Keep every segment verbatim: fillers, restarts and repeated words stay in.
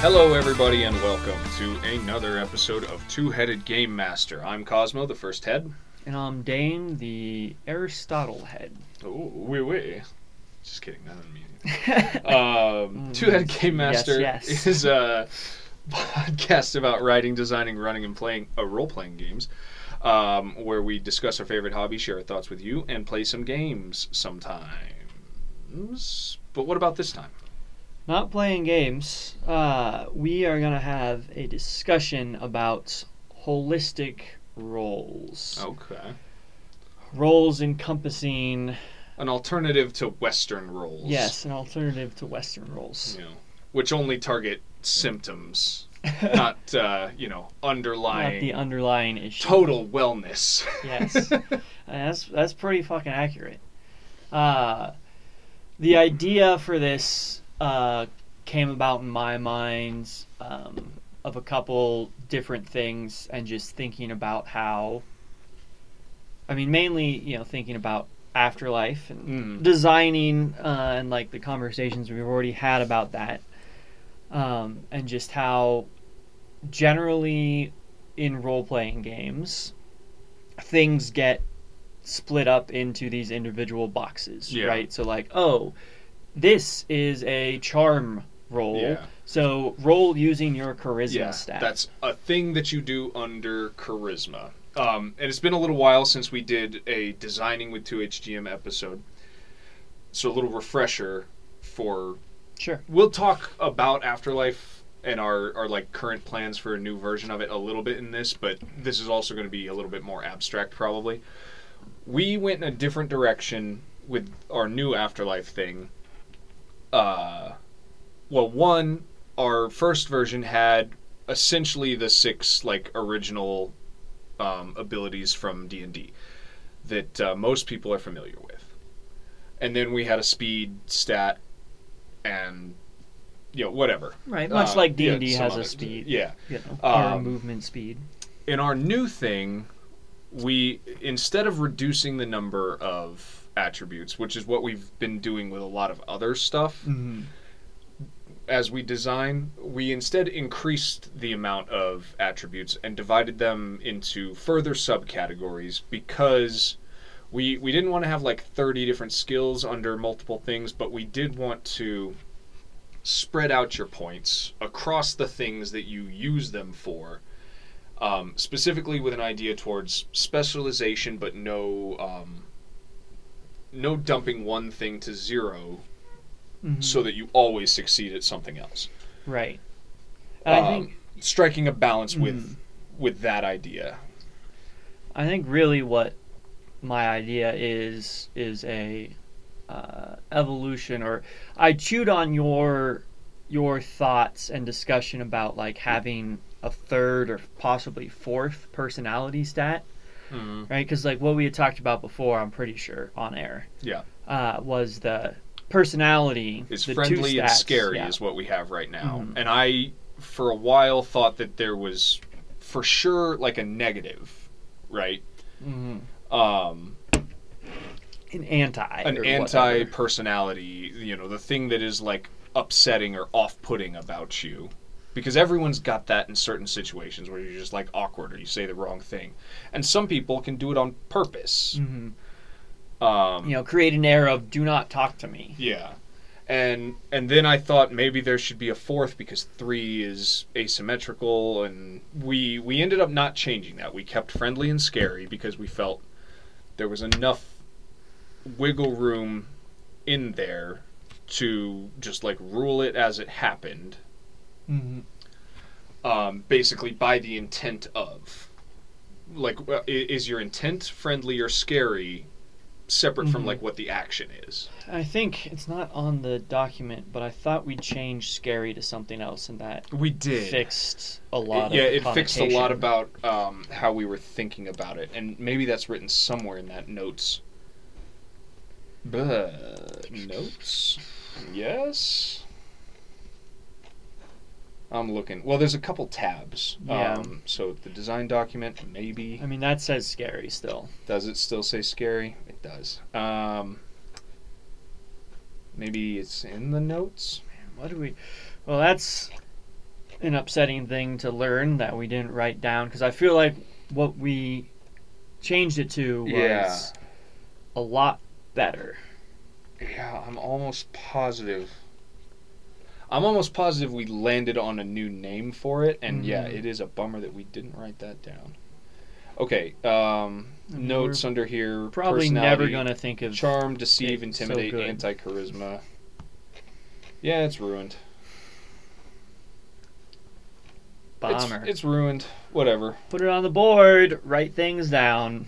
Hello, everybody, and welcome to another episode of Two-Headed Game Master. I'm Cosmo, the first head. And I'm Dane, the Aristotle head. Oh, wee wee. Just kidding, that didn't mean um, Two-Headed Game Master yes, yes. is a podcast about writing, designing, running, and playing uh, role-playing games, um, where we discuss our favorite hobbies, share our thoughts with you, and play some games sometimes. But what about this time? Not playing games. Uh, we are going to have a discussion about holistic roles. Okay. Roles encompassing... An alternative to Western roles. Yes, an alternative to Western roles. You know, which only target symptoms, not, uh, you know, underlying... Not the underlying issue. Total wellness. Yes. that's, that's pretty fucking accurate. Uh, the idea for this... Uh, came about in my mind um, of a couple different things and just thinking about how, I mean, mainly, you know, thinking about afterlife and Mm. designing uh, and like the conversations we've already had about that, um, and just how generally in role-playing games things get split up into these individual boxes, Yeah. right? So like, oh, this is a charm roll. Yeah. So roll using your charisma Yeah, stat. that's a thing that you do under charisma. Um, and it's been a little while since we did a Designing with two H G M episode. So a little refresher for... Sure. We'll talk about Afterlife and our, our like current plans for a new version of it a little bit in this, but this is also going to be a little bit more abstract probably. We went in a different direction with our new Afterlife thing. Uh, well, one, our first version had essentially the six like original um, abilities from D and D that uh, most people are familiar with, and then we had a speed stat and you know whatever. Right, much Uh, like D and D yeah, some has of a it. speed. Yeah. You know, or Um, movement speed. In our new thing, we instead of reducing the number of attributes, which is what we've been doing with a lot of other stuff, Mm-hmm. as we design, we instead increased the amount of attributes and divided them into further subcategories because we we didn't want to have like thirty different skills under multiple things, but we did want to spread out your points across the things that you use them for, um, specifically with an idea towards specialization, but no um, no dumping one thing to zero. Mm-hmm. So that you always succeed at something else. Right. And Um, I think striking a balance with Mm. with that idea. I think really what my idea is is a uh, evolution, or I chewed on your your thoughts and discussion about like having a third or possibly fourth personality stat, Mm-hmm. right? Because like what we had talked about before, I'm pretty sure on air, Yeah, uh, was the personality is the friendly two and stats, scary yeah. is what we have right now. Mhm. And I, for a while, thought that there was for sure like a negative, right? Mhm. Um, An anti, an or anti whatever. personality. You know, the thing that is like upsetting or off-putting about you. Because everyone's got that in certain situations where you're just like awkward or you say the wrong thing. And some people can do it on purpose. Mhm. Um, You know, create an air of "do not talk to me." Yeah. And and then I thought maybe there should be a fourth because three is asymmetrical, and we we ended up not changing that. We kept friendly and scary because we felt there was enough wiggle room in there to just like rule it as it happened. Mm-hmm. Um, basically by the intent of, like, uh, i- is your intent friendly or scary separate from Mhm. like what the action is? I think it's not on the document, but I thought we changed scary to something else, and that We did. fixed a lot yeah, of it fixed a lot connotation. about um, how we were thinking about it, and maybe that's written somewhere in that notes. But notes, yes. I'm looking. Well, there's a couple tabs. Yeah. Um, so the design document, maybe. I mean, that says scary still. Does it still say scary? It does. Um, maybe it's in the notes. What do we? Well, that's an upsetting thing to learn that we didn't write down, because I feel like what we changed it to was Yeah. a lot better. Yeah, I'm almost positive. I'm almost positive we landed on a new name for it, and yeah, Mhm. it is a bummer that we didn't write that down. Okay, um, I mean, notes we're under here. Probably never personality, gonna think of charm, deceive, it so intimidate, good. anti-charisma. Yeah, it's ruined. It's, Bomber. it's ruined. Whatever. Put it on the board. Write things down.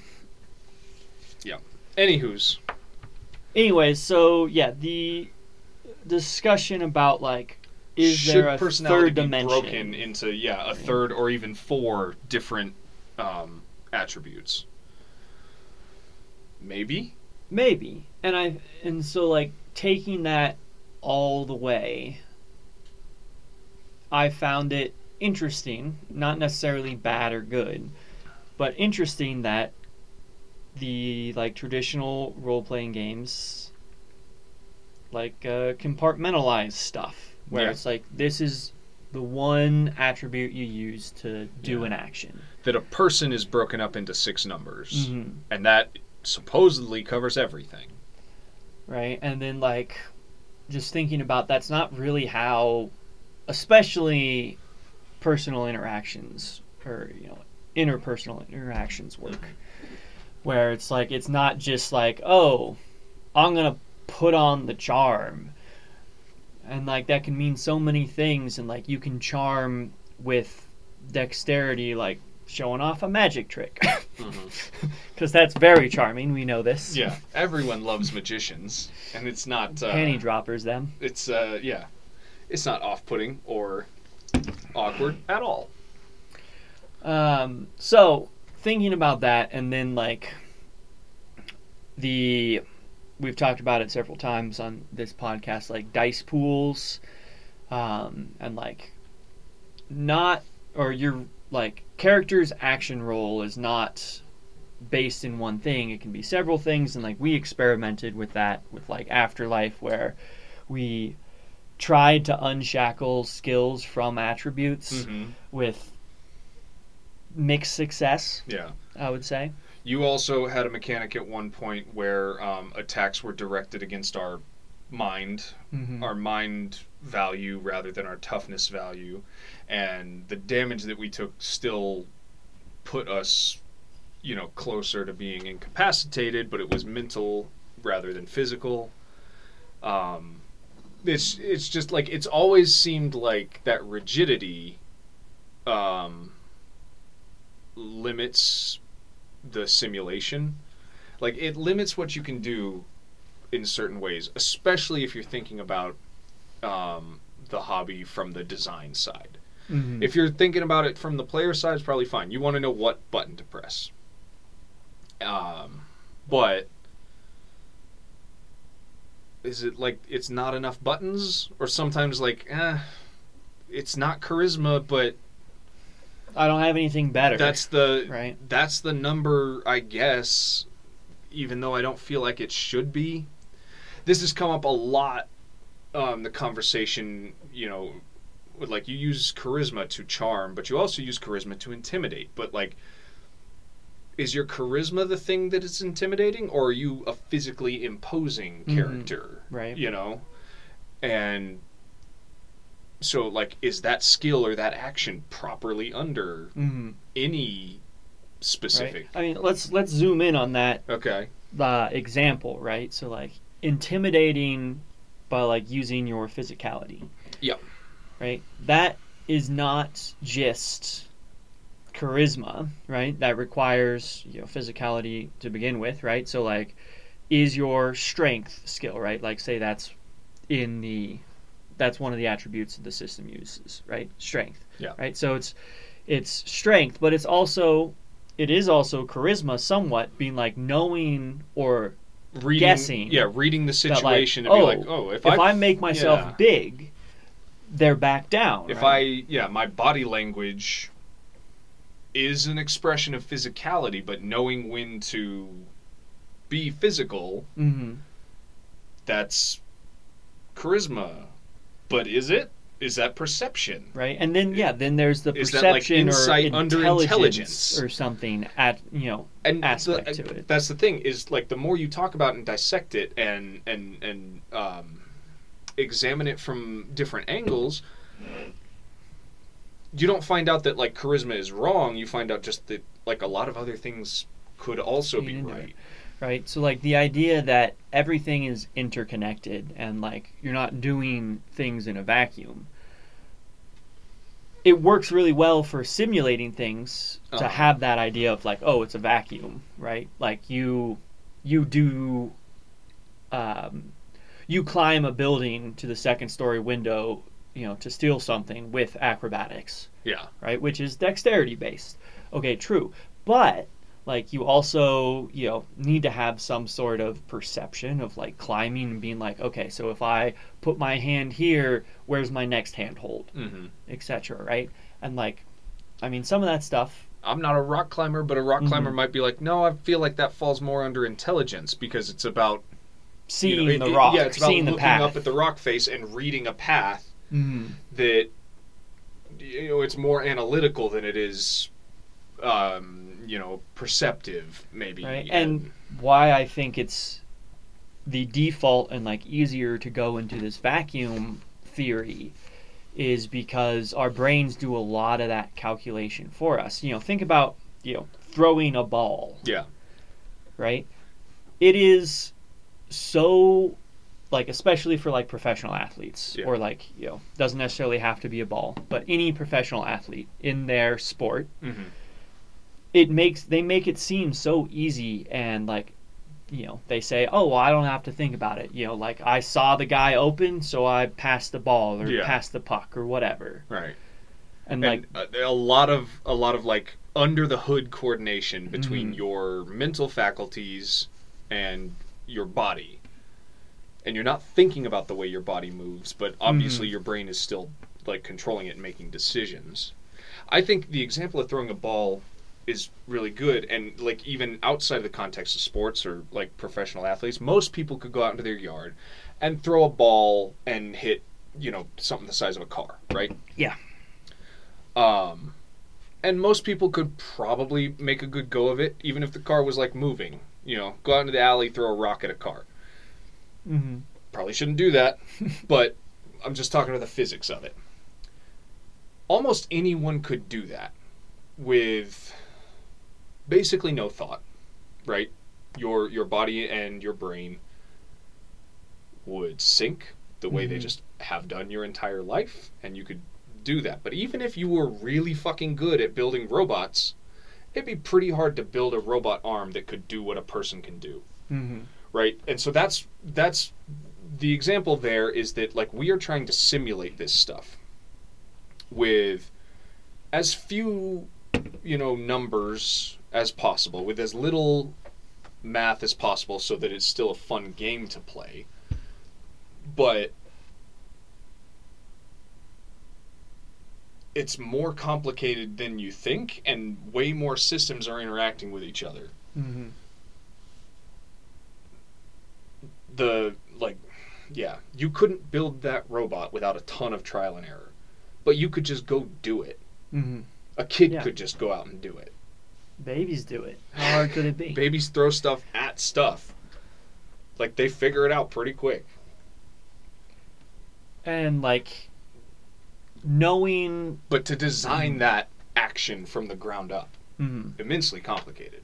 Anywho's. Anyways, so yeah, the discussion about like is should there a personality third be dimension? broken into yeah a Right. third or even four different um, attributes? Maybe. Maybe. And I and so like taking that all the way, I found it interesting, not necessarily bad or good, but interesting that the like traditional role-playing games like uh, compartmentalize stuff where Yeah. it's like this is the one attribute you use to do Yeah. an action. That a person is broken up into six numbers, Mhm. and that supposedly covers everything. Right? And then like just thinking about that's not really how especially personal interactions or you know interpersonal interactions work. Where it's like it's not just like, oh, I'm going to put on the charm. And like that can mean so many things and like you can charm with dexterity like showing off a magic trick. Mm-hmm. Because that's very charming. We know this. Yeah, everyone loves magicians, and it's not uh, Panty droppers, them. It's uh, yeah, it's not off-putting or awkward at all. Um, so thinking about that, and then like the we've talked about it several times on this podcast, like dice pools, um, and like not or your like character's action roll is not based in one thing. It can be several things, and like we experimented with that with like Afterlife, where we tried to unshackle skills from attributes Mm-hmm. with mixed success, Yeah. I would say. You also had a mechanic at one point where um, attacks were directed against our mind, Mm-hmm. our mind value rather than our toughness value, and the damage that we took still put us, you know, closer to being incapacitated, but it was mental rather than physical. Um, it's it's just like it's always seemed like that rigidity um, limits the simulation. Like it limits what you can do in certain ways, especially if you're thinking about um, the hobby from the design side. Mm-hmm. If you're thinking about it from the player side, it's probably fine. You want to know what button to press. Um, but is it like it's not enough buttons, or sometimes like, eh, it's not charisma, but I don't have anything better. that's the right. that's the number, I guess, even though I don't feel like it should be. This has come up a lot, um, the conversation, you know, with like you use charisma to charm, but you also use charisma to intimidate. But like, is your charisma the thing that is intimidating, or are you a physically imposing Mhm. character? Right. You know? And so, like, is that skill or that action properly under Mm-hmm. any specific? Right. I mean, let's let's zoom in on that Okay. uh, example, right? So like intimidating by like using your physicality. Yep. Right? That is not just charisma, right? That requires, you know, physicality to begin with, right? So like is your strength skill, right? Like say that's in the that's one of the attributes that the system uses, right? Strength. Yeah. Right? So it's it's strength, but it's also it is also charisma somewhat, being like knowing or Reading, guessing yeah, reading the that, like, situation and oh, be like, oh, if, if I, I, make myself yeah. big, they're back down. if right? I, yeah, my body language is an expression of physicality, but knowing when to be physical, Mm-hmm. that's charisma. But is it? is that perception? Right, and then yeah, then there's the Is that, like, perception insight or under intelligence, intelligence? or something at you know And aspect the, to it. that's the thing, is like the more you talk about and dissect it and and and um, examine it from different angles, you don't find out that like charisma is wrong. You find out just that like a lot of other things could also be Into right. it. Right, so like the idea that everything is interconnected and like you're not doing things in a vacuum. It works really well for simulating things to Uh-huh. have that idea of like, oh, it's a vacuum, right? Like you, you do, um, you climb a building to the second story window, you know, to steal something with acrobatics, Yeah. right? Which is dexterity based. Okay, true, but like you also, you know, need to have some sort of perception of like climbing and being like, okay, so if I put my hand here, where's my next handhold, Mm-hmm. et cetera. Right? And like, I mean, some of that stuff. I'm not a rock climber, but a rock Mhm. climber might be like, no, I feel like that falls more under intelligence because it's about Seeing you know, it- the it- rock, yeah, it's about seeing the looking path. up at the rock face and reading a path Mhm. that you know it's more analytical than it is, um, you know, perceptive maybe. Right? And why I think it's the default and like easier to go into this vacuum theory is because our brains do a lot of that calculation for us. You know, think about, you know, throwing a ball, yeah, right? It is so like, especially for like professional athletes, Yeah. or like, you know, doesn't necessarily have to be a ball, but any professional athlete in their sport, mm-hmm. it makes they make it seem so easy, and like, you know, they say, oh, well, I don't have to think about it, you know, like I saw the guy open, so I passed the ball or Yeah. passed the puck or whatever. right. And, And like, uh, a lot of a lot of like under the hood coordination between Mhm. your mental faculties and your body. And you're not thinking about the way your body moves, but obviously Mhm. your brain is still like controlling it and making decisions. I think the example of throwing a ball is really good, and like even outside of the context of sports or like professional athletes, most people could go out into their yard and throw a ball and hit, you know, something the size of a car, right? Yeah. Um and most people could probably make a good go of it, even if the car was like moving. You know, go out into the alley, throw a rock at a car. hmm Probably shouldn't do that, but I'm just talking about the physics of it. Almost anyone could do that with basically no thought, right? Your your body and your brain would sync the way they Mhm. just have done your entire life, and you could do that. But even if you were really fucking good at building robots, it'd be pretty hard to build a robot arm that could do what a person can do. hmm Right? And so that's that's the example there is that like we are trying to simulate this stuff with as few, you know, numbers as possible, with as little math as possible so that it's still a fun game to play. But it's more complicated than you think, and way more systems are interacting with each other. hmm The like yeah, you couldn't build that robot without a ton of trial and error, but you could just go do it. hmm A kid Yeah. could just go out and do it. Babies do it. How hard could it be? Babies throw stuff at stuff, like they figure it out pretty quick. And like, knowing, But to design that action from the ground up, mhm, immensely complicated.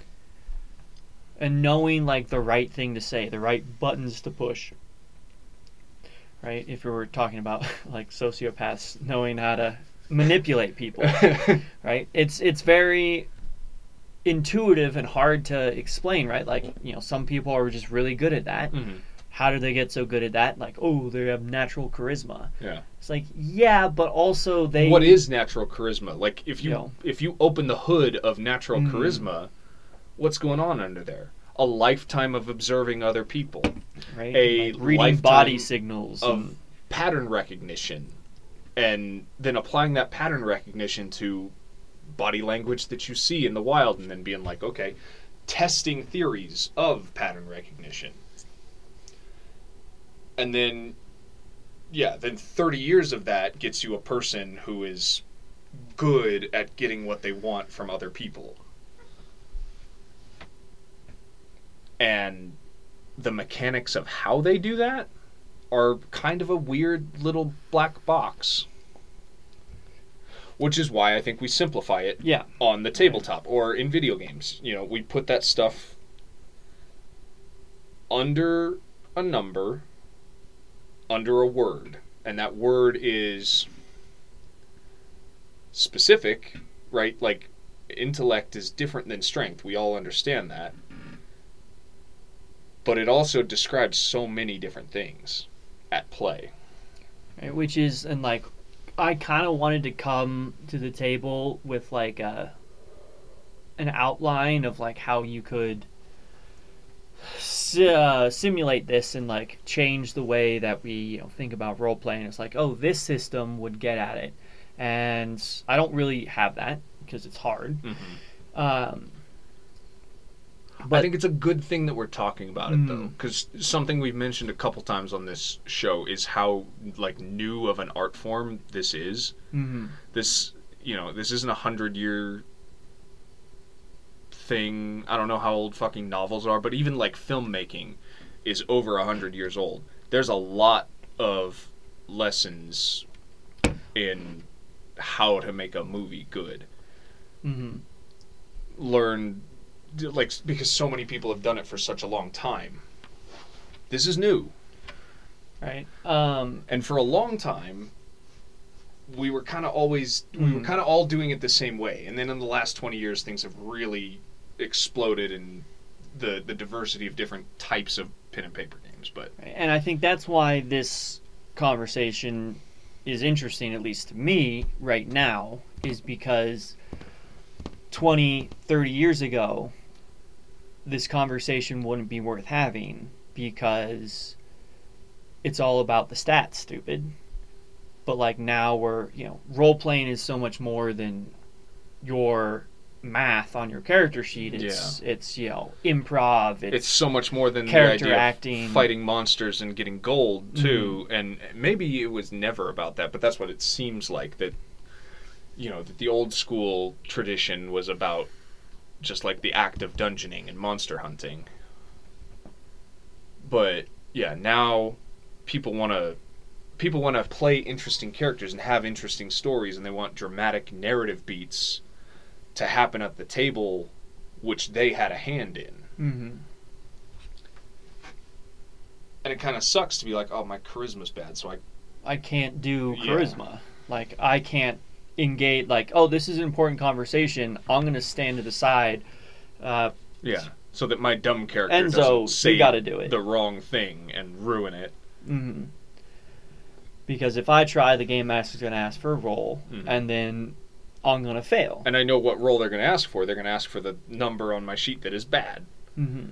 and knowing like the right thing to say, the right buttons to push. Right? If we were talking about like sociopaths knowing how to manipulate people, right? It's it's very intuitive and hard to explain, right? Like, you know, some people are just really good at that. Mm-hmm. How do they get so good at that? Like, oh, they have natural charisma. Yeah. It's like, yeah, but also they. What is natural charisma? Like if you You know. if you open the hood of natural Mhm. charisma, what's going on under there? A lifetime of observing other people, right? a Like reading lifetime body signals of and, pattern recognition, and then applying that pattern recognition to body language that you see in the wild, and then being like, okay, testing theories of pattern recognition. And then yeah, then thirty years of that gets you a person who is good at getting what they want from other people. And the mechanics of how they do that are kind of a weird little black box. Which is why I think we simplify it yeah. on the tabletop or in video games. You know, we put that stuff under a number, under a word. And that word is specific, right? Like, intellect is different than strength. We all understand that. But it also describes so many different things at play. Right, which is, and like, I kind of wanted to come to the table with like a, an outline of like how you could si- uh, simulate this and like change the way that we, you know, think about role playing. It's like, oh, this system would get at it, and I don't really have that because it's hard. Mm-hmm. Um, But I think it's a good thing that we're talking about it, Mm. though, because something we've mentioned a couple times on this show is how like new of an art form this is. mm-hmm. This, you know, this isn't a hundred year thing. I don't know how old fucking novels are, but even like filmmaking is over a hundred years old. There's a lot of lessons in how to make a movie good. Mm-hmm. Learn. Like, because so many people have done it for such a long time. This is new. Right. Um, And for a long time, we were kind of always, we were Mhm. kind of all doing it the same way. And then in the last twenty years, things have really exploded in the, the diversity of different types of pen and paper games. But and I think that's why this conversation is interesting, at least to me, right now, is because twenty, thirty years ago, this conversation wouldn't be worth having because it's all about the stats, stupid. But like now we're, you know, role playing is so much more than your math on your character sheet. It's Yeah. it's you know, improv, it's, it's so much more than character the idea acting. of fighting monsters and getting gold, too. Mm-hmm. And maybe it was never about that, but that's what it seems like, that, you know, that the old school tradition was about just like the act of dungeoning and monster hunting. But yeah, now people want to people want to play interesting characters and have interesting stories, and they want dramatic narrative beats to happen at the table, which they had a hand in. Mm-hmm. And it kind of sucks to be like, oh, my charisma's bad, so I I can't do Yeah. charisma. Like, I can't engage, like, oh, this is an important conversation. I'm going to stand to the side. Uh, yeah, so that my dumb character Enzo, doesn't you say gotta do it. the wrong thing and ruin it. mm-hmm. Because if I try, the game master's going to ask for a roll, Mhm. and then I'm going to fail. And I know what role they're going to ask for. They're going to ask for the number on my sheet that is bad. Mm-hmm.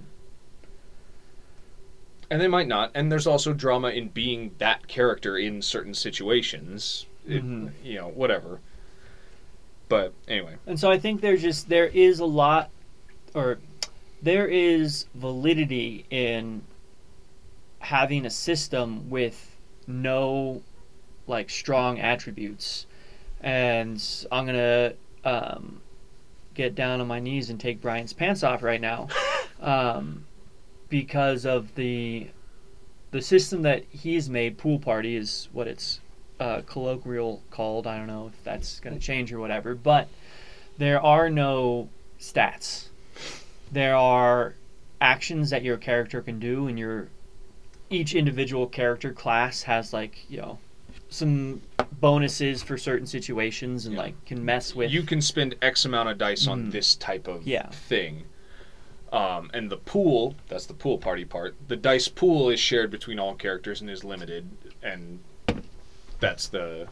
And they might not. And there's also drama in being that character in certain situations. It, Mhm. You know, whatever. But anyway. And so I think there's just, there is a lot, or there is validity in having a system with no, like, strong attributes. And I'm going to um, get down on my knees and take Brian's pants off right now. um, because of the the system that he's made. Pool Party is what it's uh, colloquial called. I don't know if that's going to change or whatever, but there are no stats. There are actions that your character can do, and your each individual character class has, like, you know, some bonuses for certain situations, and Yeah. like can mess with. You can spend X amount of dice on Mhm. this type of Yeah. thing. Um, and the pool, that's the pool party part, the dice pool is shared between all characters and is limited, and that's the...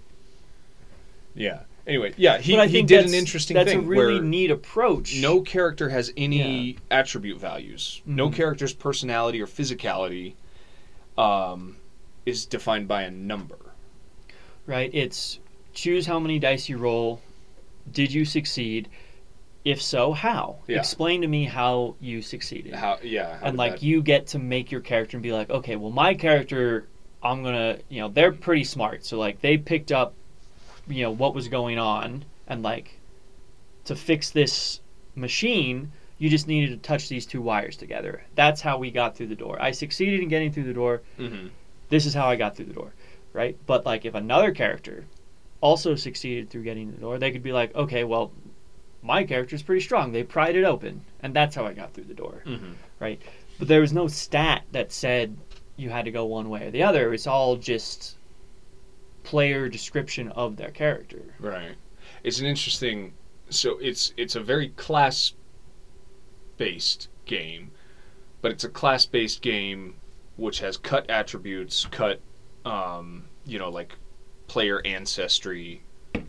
Yeah. Anyway, yeah, he, But I he think did that's- an interesting that's thing a really where neat approach. no character has any Yeah. attribute values. No Mhm. character's personality or physicality um, is defined by a number. Right? It's choose how many dice you roll. Did you succeed? If so, how? Yeah. Explain to me how you succeeded. How? Yeah. how and did like that- you get to make your character and be like, okay, well, my character I'm gonna, you know, they're pretty smart, so like they picked up, you know, what was going on, and like to fix this machine, you just needed to touch these two wires together. That's how we got through the door. I succeeded in getting through the door. Mm-hmm. This is how I got through the door, right? But like if another character also succeeded through getting through the door, they could be like, okay, well, my character's pretty strong. They pried it open, and that's how I got through the door, Mm-hmm. right? But there was no stat that said you had to go one way or the other. It's all just player description of their character. Right. It's an interesting. So it's it's a very class based game, but it's a class based game which has cut attributes, cut, um, you know, like player ancestry.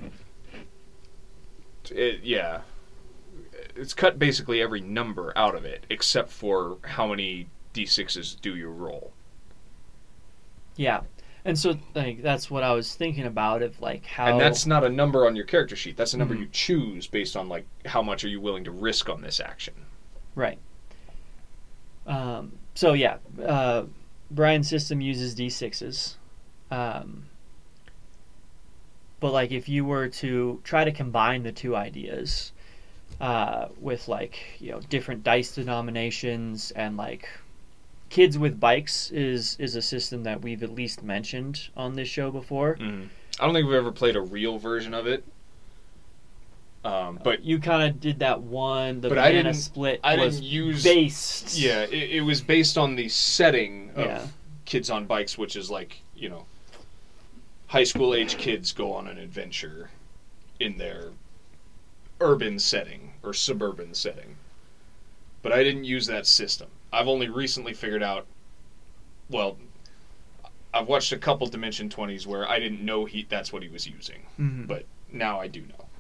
It, yeah, it's cut basically every number out of it except for how many d sixes do you roll. Yeah. And so like that's what I was thinking about, of like how, And that's not a number on your character sheet. That's a number Mhm. you choose based on like how much are you willing to risk on this action. right. Um, so yeah, uh, Brian's system uses d sixes. Um, but like if you were to try to combine the two ideas uh, with like, you know, different dice denominations, and like Kids with Bikes is is a system that we've at least mentioned on this show before. Mm. I don't think we've ever played a real version of it. Um, but You kind of did that one. The But I banana didn't- split I was didn't use- based. yeah, it, it was based on the setting of Yeah. Kids on Bikes, which is like, you know, high school age kids go on an adventure in their urban setting or suburban setting. But I didn't use that system. I've only recently figured out, well, I've watched a couple Dimension twenties where I didn't know he that's what he was using. Mhm. But now I do know.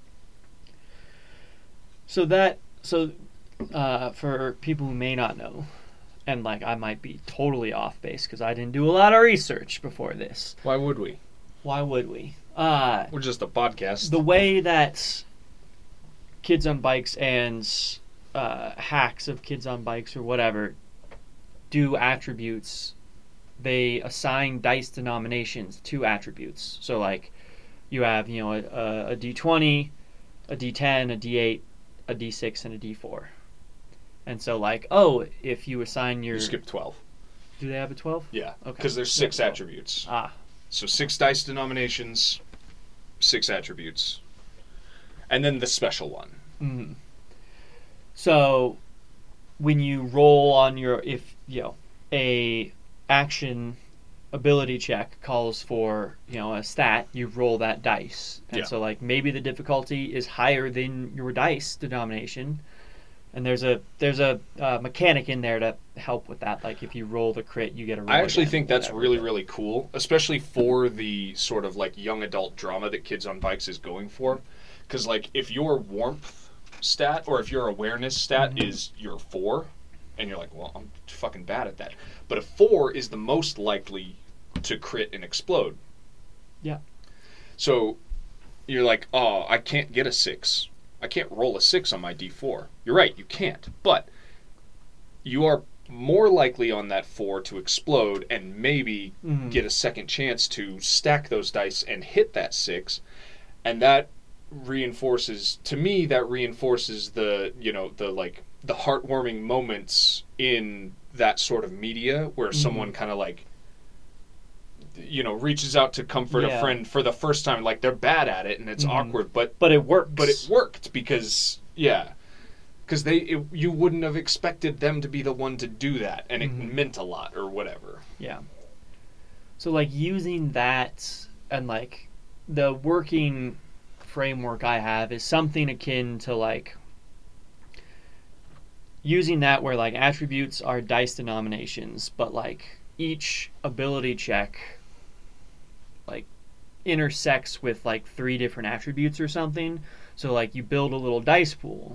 So that so uh, for people who may not know, and like I might be totally off base because I didn't do a lot of research before this. Why would we? Why would we? Uh, We're just a podcast. the way that Kids on Bikes and uh, hacks of Kids on Bikes or whatever do attributes, they assign dice denominations to attributes. So like you have, you know, a, a d twenty, a d ten, a d eight, a d six, and a d four. And so like, oh, if you assign your... You skip twelve. Do they have a twelve? Yeah, Okay. because there's six Yeah, attributes. Ah, So six dice denominations, six attributes, and then the special one. mhm. So when you roll on your, if, you know, a action ability check calls for, you know, a stat, you roll that dice. And Yeah. so like maybe the difficulty is higher than your dice denomination. And there's a there's a uh, mechanic in there to help with that. Like if you roll the crit, you get a roll I actually again, think that's whatever. really, really cool, especially for the sort of like young adult drama that Kids on Bikes is going for. Because like if your warmth stat or if your awareness stat Mhm. is your four, and you're like, well, I'm fucking bad at that. But a four is the most likely to crit and explode. Yeah. So you're like, oh, I can't get a six. I can't roll a six on my d four. You're right, you can't. But you are more likely on that four to explode and maybe Mhm. get a second chance to stack those dice and hit that six. And that reinforces, to me, that reinforces the, you know, the like, the heartwarming moments in that sort of media where Mhm. someone kind of like, you know, reaches out to comfort Yeah. a friend for the first time. Like, they're bad at it and it's Mhm. awkward, but But it works. but it worked because, yeah, because they it, you wouldn't have expected them to be the one to do that, and it Mhm. meant a lot or whatever. Yeah. So like using that, and like the working framework I have is something akin to like using that where like attributes are dice denominations, but like each ability check like intersects with like three different attributes or something. So like you build a little dice pool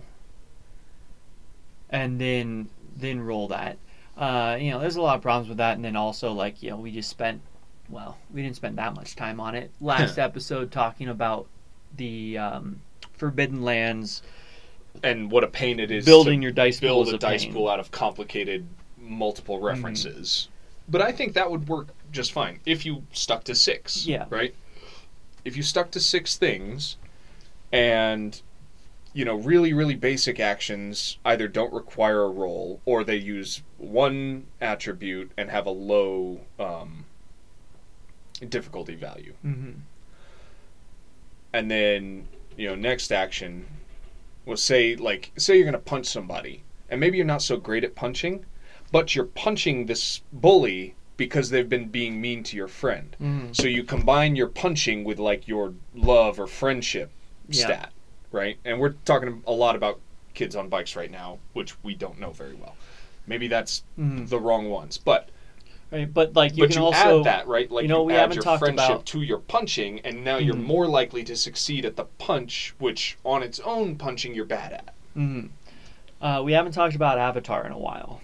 and then then roll that. Uh, you know, there's a lot of problems with that, and then also like, you know, we just spent well, we didn't spend that much time on it last episode talking about the um, Forbidden Lands. And what a pain it is Building to your dice pool build is a a dice pain. pool out of complicated multiple references. But I think that would work just fine. If you stuck to six, Yeah. right? If you stuck to six things, and you know, really, really basic actions either don't require a roll or they use one attribute and have a low um, difficulty value. Mm-hmm. And then, you know, next action was say, like, say you're going to punch somebody, and maybe you're not so great at punching, but you're punching this bully because they've been being mean to your friend. Mm-hmm. So you combine your punching with, like, your love or friendship Yeah. stat. Right? And we're talking a lot about kids on bikes right now, which we don't know very well. Maybe that's Mm-hmm. the wrong ones. But Right, but like you but can you also add that, right? Like you know, you we add haven't your talked friendship about- to your punching, and now you're Mhm. more likely to succeed at the punch, which on its own punching you're bad at. Mm-hmm. Uh, we haven't talked about Avatar in a while.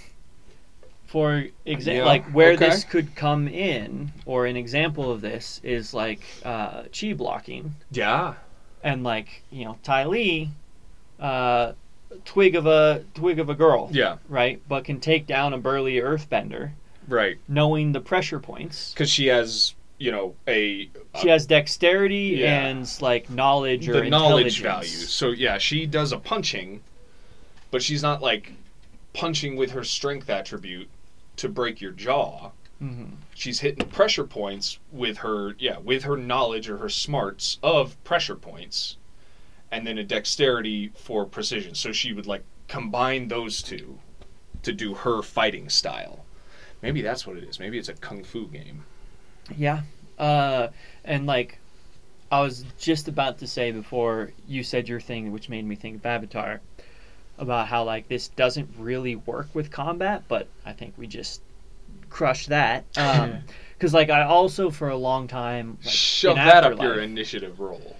For example, Yeah, like where okay. this could come in, or an example of this is like uh, chi blocking, Yeah. and like you know Ty Lee, uh, twig of a twig of a girl, Yeah. right? But can take down a burly earthbender, Right. knowing the pressure points. Because she has, you know, a, She has dexterity Yeah. and like knowledge or the knowledge intelligence. value. So yeah, she does a punching, but she's not like punching with her strength attribute to break your jaw. Mm-hmm. She's hitting pressure points with her yeah with her knowledge or her smarts of pressure points, and then a dexterity for precision. So she would like combine those two to do her fighting style. Maybe that's what it is. Maybe it's a kung fu game. Yeah. Uh, and like, I was just about to say before you said your thing, which made me think of Avatar, about how like this doesn't really work with combat, but I think we just crushed that. Um, because like I also for a long time like, Shove in that up Afterlife, your initiative roll.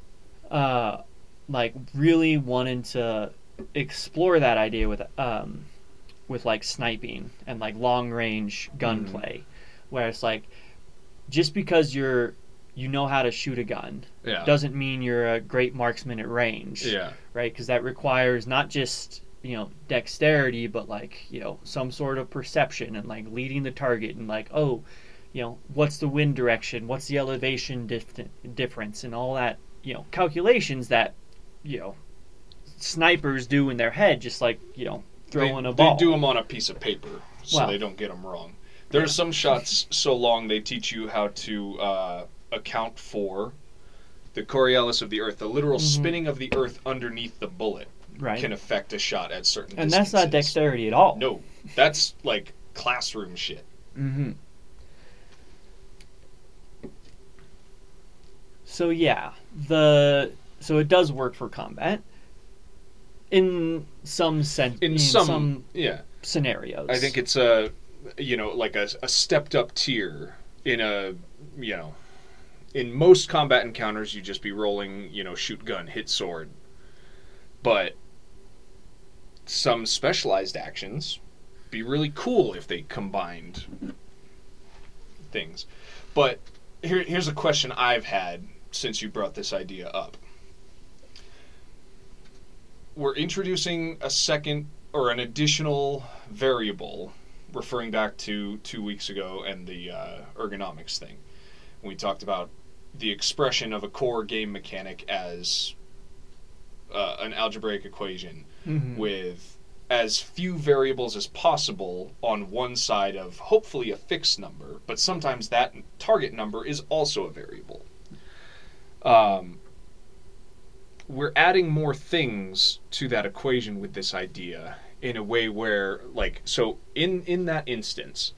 uh, like really wanted to explore that idea with um, with like sniping and like long range gunplay, where it's like just because you're you know how to shoot a gun Yeah. doesn't mean you're a great marksman at range, Yeah. right? Because that requires not just you know dexterity, but like you know some sort of perception and like leading the target and like oh, you know what's the wind direction, what's the elevation dif- difference, and all that you know calculations that you know snipers do in their head, just like you know throwing they, a ball. They do them on a piece of paper so Well, they don't get them wrong. There are yeah. some shots so long they teach you how to uh, account for the Coriolis of the Earth. The literal Mhm. spinning of the Earth underneath the bullet right, can affect a shot at certain and distances. that's not dexterity at all. No, that's like classroom shit. Mm-hmm. So yeah, the so it does work for combat in some sense. In, In, some, some, yeah, scenarios, I think it's a, you know, like a, a stepped up tier in a, you know, in most combat encounters you just be rolling, you know, shoot gun, hit sword. But some specialized actions be really cool if they combined things. But here, here's a question I've had since you brought this idea up. We're introducing a second or an additional variable, referring back to two weeks ago and the uh, ergonomics thing. We talked about the expression of a core game mechanic as uh, an algebraic equation Mhm. with as few variables as possible on one side of hopefully a fixed number, but sometimes that target number is also a variable. Um, we're adding more things to that equation with this idea in a way where, like, so in, in that instance,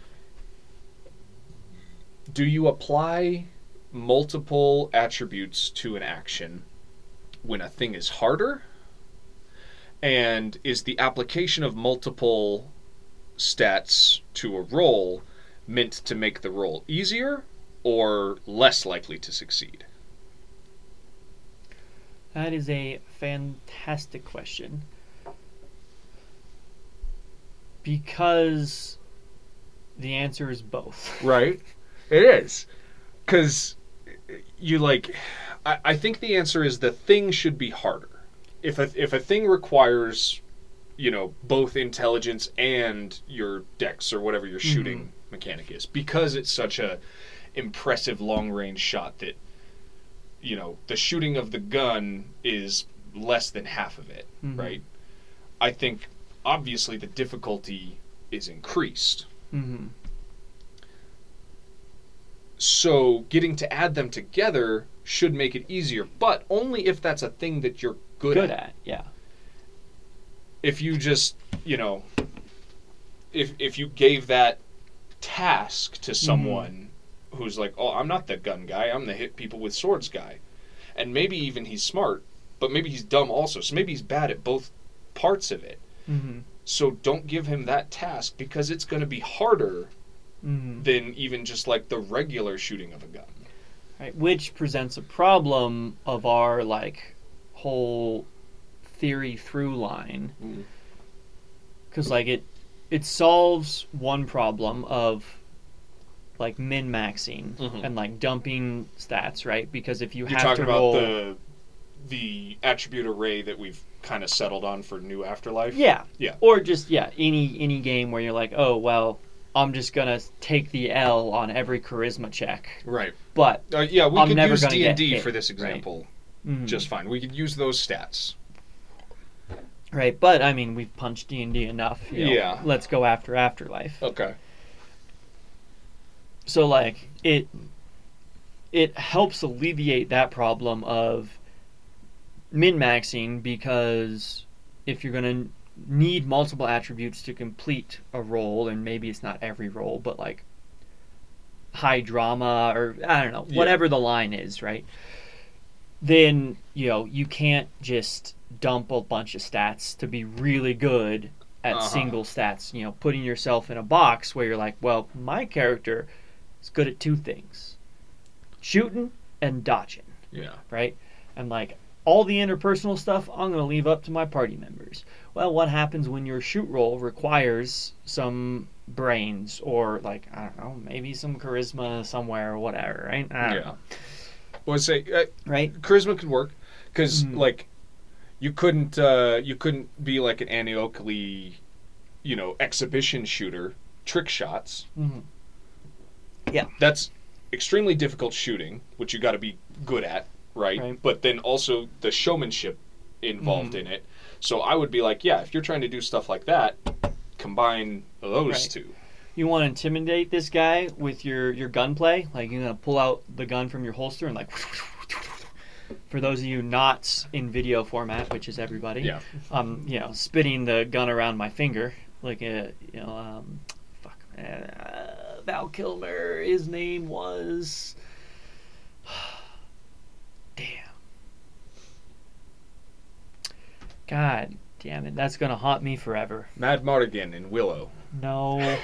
do you apply multiple attributes to an action when a thing is harder? And is the application of multiple stats to a roll meant to make the roll easier or less likely to succeed? That is a fantastic question. Because the answer is both. Right? It is. Because you like, I, I think the answer is the thing should be harder. If a, if a thing requires, you know, both intelligence and your dex or whatever you're shooting mechanic is, because it's such a impressive long range shot that, you know, the shooting of the gun is less than half of it, Mm-hmm. right? I think obviously the difficulty is increased. Mm-hmm. So getting to add them together should make it easier, but only if that's a thing that you're good, Good at. at, yeah. If you just, you know, if if you gave that task to someone mm-hmm. who's like, oh, I'm not the gun guy, I'm the hit people with swords guy. And maybe even he's smart, but maybe he's dumb also. So maybe he's bad at both parts of it. Mm-hmm. So don't give him that task, because it's going to be harder mm-hmm. than even just like the regular shooting of a gun. Right, which presents a problem of our like whole theory through line. Mm. Because like it it solves one problem of like min-maxing Mhm. and like dumping stats, right? Because if you You're have talking to about roll, the the attribute array that we've kind of settled on for New Afterlife. yeah, Yeah. or just yeah, any any game where you're like, oh well, I'm just gonna take the L on every charisma check, Right. but Uh, yeah, we I'm could never use gonna D and get D hit, for this right? example Mhm. just fine. We could use those stats. right. But I mean, we've punched D and D enough. You know, Yeah. let's go after Afterlife. Okay. So like it it helps alleviate that problem of min-maxing, because if you're going to need multiple attributes to complete a role, and maybe it's not every role, but like high drama or I don't know, Yeah. whatever the line is, right? Then, you know, you can't just dump a bunch of stats to be really good at Uh-huh. single stats, you know, putting yourself in a box where you're like, well, my character is good at two things: shooting and dodging, Yeah. right? And like all the interpersonal stuff, I'm going to leave up to my party members. Well, what happens when your shoot roll requires some brains or like, I don't know, maybe some charisma somewhere or whatever, right? I don't Yeah. know. Well, say uh, Right? charisma could work, because Mhm. like you couldn't uh, you couldn't be like an Aniokli, you know, exhibition shooter, trick shots. Mm-hmm. That's extremely difficult shooting, which you got to be good at, right? Right. But then also the showmanship involved Mhm. in it. So I would be like, yeah, if you're trying to do stuff like that, combine those Right. two. You want to intimidate this guy with your, your gunplay? Like, you're going to pull out the gun from your holster and like... For those of you not in video format, which is everybody, Yeah. um, you know, spinning the gun around my finger, like a, you know, um, fuck, uh, Val Kilmer. His name was, damn, God damn it, that's gonna haunt me forever. Mad Mardigan in Willow. No.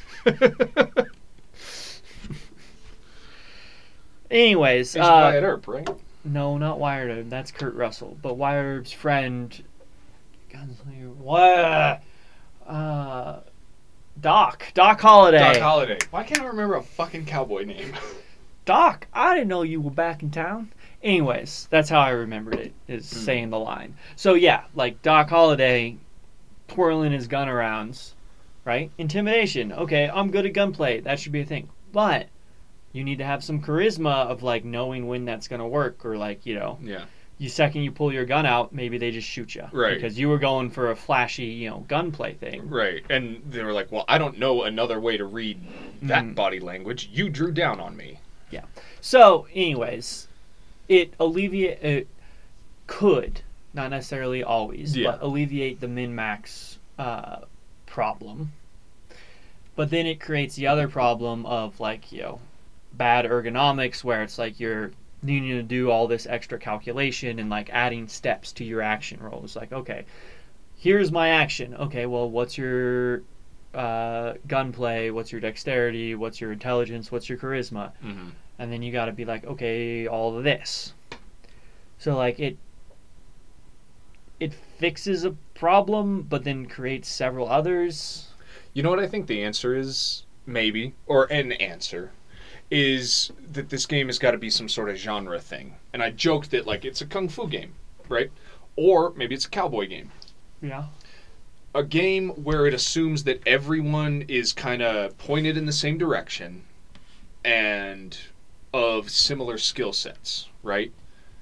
Anyways, He's uh, Wyatt Earp, right? no, not Wyatt Earp. That's Kurt Russell. But Wyatt Earp's friend, Gunslinger, what? Uh, Doc. Doc Holliday. Doc Holliday. Why can't I remember a fucking cowboy name? Doc, I didn't know you were back in town. Anyways, that's how I remembered it, is Mm. saying the line. So yeah, like Doc Holliday twirling his gun around, right? Intimidation. Okay, I'm good at gunplay. That should be a thing. But you need to have some charisma of like knowing when that's going to work, or like, you know, Yeah. you second you pull your gun out, maybe they just shoot you. Right. Because you were going for a flashy, you know, gunplay thing. Right. And they were like, well, I don't know another way to read that Mhm. body language. You drew down on me. So, anyways, it alleviate it could, not necessarily always, Yeah. but alleviate the min-max uh, problem. But then it creates the other problem of like, you know, bad ergonomics, where it's like you're needing to do all this extra calculation and like adding steps to your action rolls. Like, okay, here's my action. Okay, well, what's your uh, gunplay? What's your dexterity? What's your intelligence? What's your charisma? Mm-hmm. And then you got to be like, okay, all of this. So like it it fixes a problem, but then creates several others. You know what I think the answer is? Maybe. Or an answer. Is that this game has got to be some sort of genre thing. And I joked that, like, it's a kung fu game, right? Or maybe it's a cowboy game. Yeah. a game where it assumes that everyone is kind of pointed in the same direction and of similar skill sets, right?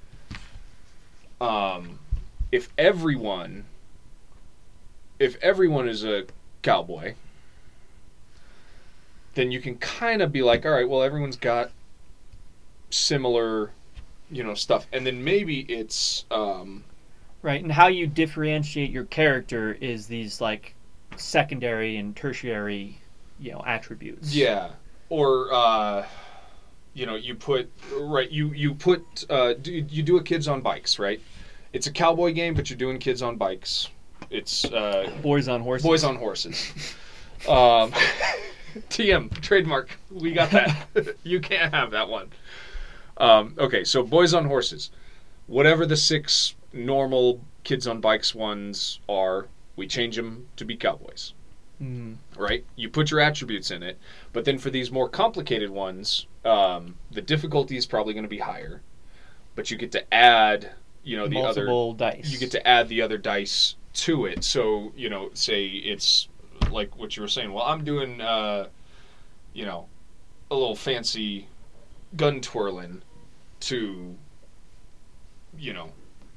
Um, if everyone, if everyone is a cowboy, then you can kind of be like, all right, well, everyone's got similar, you know, stuff, and then maybe it's um, right. And how you differentiate your character is these like secondary and tertiary, you know, attributes. yeah, or uh, you know, you put right, you you put uh, do, you do a kids on bikes, right? It's a cowboy game, but you're doing kids on bikes. It's uh, Boys on horses. boys on horses. um, T M trademark. We got that. You can't have that one. Um, okay, so boys on horses. Whatever the six normal kids on bikes ones are, we change them to be cowboys. Mm-hmm. Right? You put your attributes in it, but then for these more complicated ones, um, the difficulty is probably going to be higher, but you get to add, you know, the multiple other dice. You get to add the other dice to it. So, you know, say it's like what you were saying. Well, I'm doing, uh, you know, a little fancy gun twirling to, you know,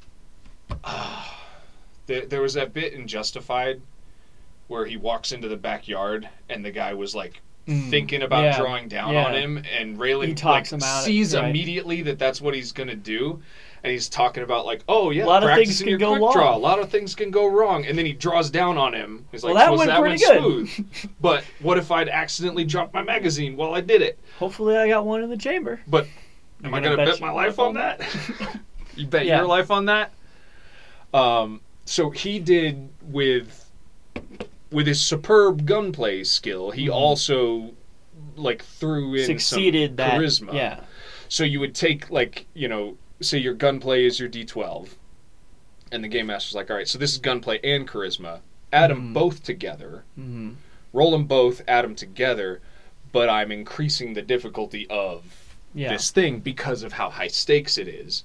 uh, there, there was that bit in Justified where he walks into the backyard and the guy was like Mm, thinking about yeah, drawing down yeah. on him, and Raylan He talks like, him out, sees right. immediately that that's what he's gonna do, and he's talking about like, oh yeah, A lot of things practicing can your go quick wrong. draw. A lot of things can go wrong, and then he draws down on him. He's like, Well, that "Was went that pretty went good." smooth?" But what if I'd accidentally dropped my magazine while I did it? Hopefully, I got one in the chamber. But am You're I gonna bet bet you my your life on that? You bet Yeah. your life on that? Um, so he did with with his superb gunplay skill. He Mhm. also like threw in Succeeded some that. charisma. Yeah. So you would take like, you know, say your gunplay is your D twelve, and the game master's like, all right, so this is gunplay and charisma. Add them Mhm. both together. Mm-hmm. Roll them both. Add them together. But I'm increasing the difficulty of Yeah. this thing because of how high stakes it is.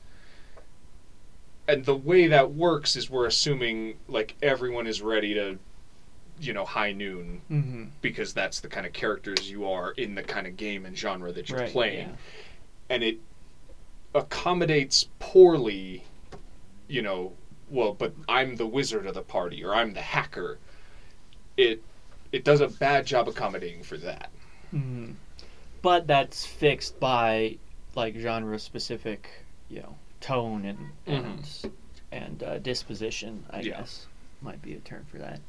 And the way that works is we're assuming like everyone is ready to, you know, high noon, Mm-hmm. because that's the kind of characters you are in the kind of game and genre that you're Right, playing. yeah. And it accommodates poorly, you know, well, but I'm the wizard of the party, or I'm the hacker. It it does a bad job accommodating for that. Mm-hmm. But that's fixed by like genre specific, you know, tone and and, and uh, disposition. I Yeah. guess might be a term for that.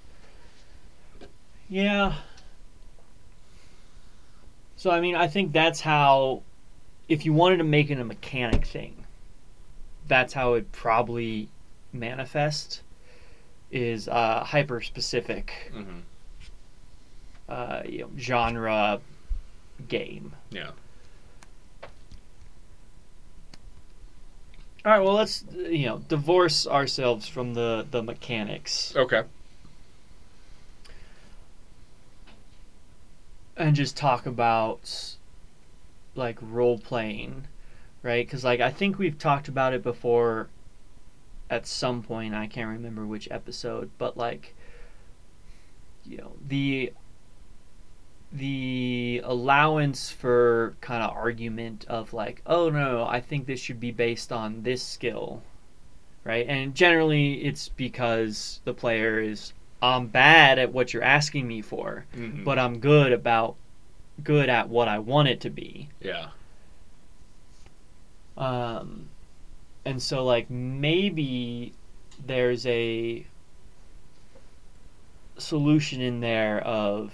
Yeah. So I mean, I think that's how, if you wanted to make it a mechanic thing, that's how it probably manifest. Is uh, hyper specific, Mm-hmm. uh, you know, genre game. Yeah. All right, well, let's you know divorce ourselves from the the mechanics Okay. and just talk about like role playing, right? Because like I think we've talked about it before at some point. I can't remember which episode, but like you know the the allowance for kind of argument of like, oh no, I think this should be based on this skill, right? And generally it's because the player is, I'm bad at what you're asking me for, Mm-hmm. but I'm good about good at what I want it to be. Yeah. Um, and so like maybe there's a solution in there of,